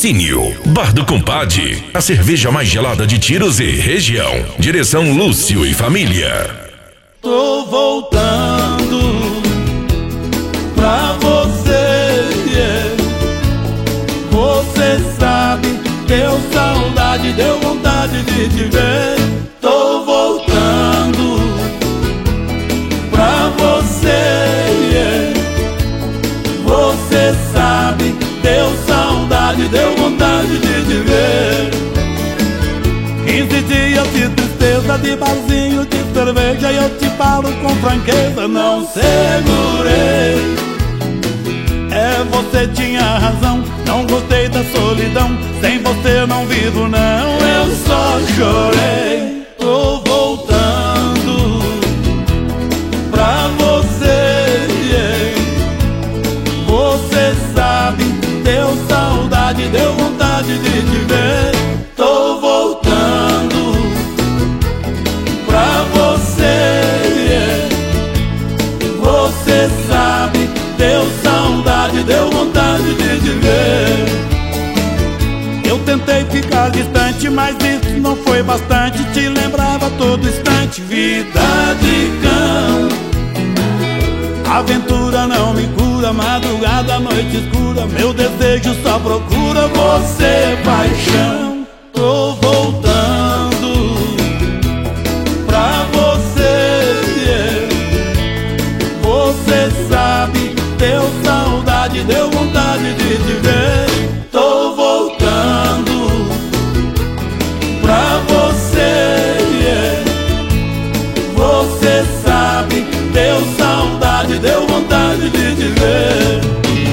Patrocínio Bar do Compadre, a cerveja mais gelada de Tiros e região. Direção Lúcio e família. Tô voltando pra você, yeah. Você sabe, deu saudade, deu vontade de te ver. Tô voltando pra você, yeah. Você sabe, deu saudade, deu vontade de te ver. 15 dias de tristeza, de barzinho, de cerveja, e eu te falo com franqueza, não segurei. É, você tinha razão, não gostei da solidão, sem você não vivo não, eu só chorei. Tô voltando pra você, yeah. Você sabe, deu saudade, deu vontade de te ver. Tô voltando pra você, yeah. Você sabe, deu saudade, deu vontade de te ver. Eu tentei ficar distante, mas isso não foi bastante. Te lembrava a todo instante, vida de cão. Aventura não me cura, madrugada, noite escura, meu desejo só procura você, paixão. Tô voltando pra você, yeah. Você sabe, deu saudade, deu vontade de te ver. Tô voltando pra você, yeah. Você sabe, deu saudade, deu vontade de te ver.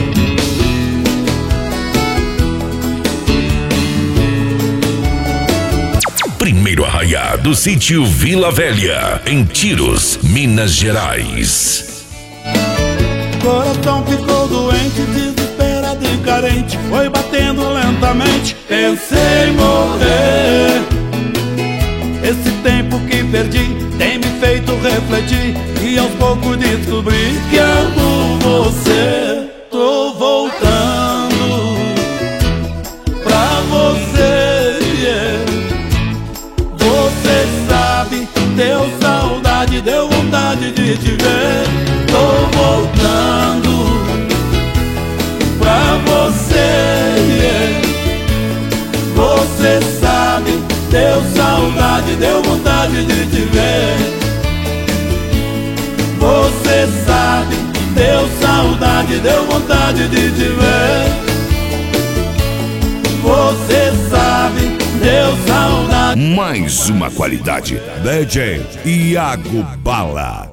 Primeiro arraiá do sítio Vila Velha, em Tiros, Minas Gerais. Coração ficou doente, desesperado e carente, foi batendo lentamente, pensei em morrer. Esse tempo que perdi tem me feito refletir, e aos poucos descobri que amo você. Tô voltando pra você, yeah. Você sabe, deu saudade, deu vontade de te ver. Tô voltando pra você, yeah. Você sabe, deu saudade, deu vontade de te ver. Você sabe, deu saudade, deu vontade de te ver. Você sabe, deu saudade. Mais uma qualidade, DJ Iago Bala.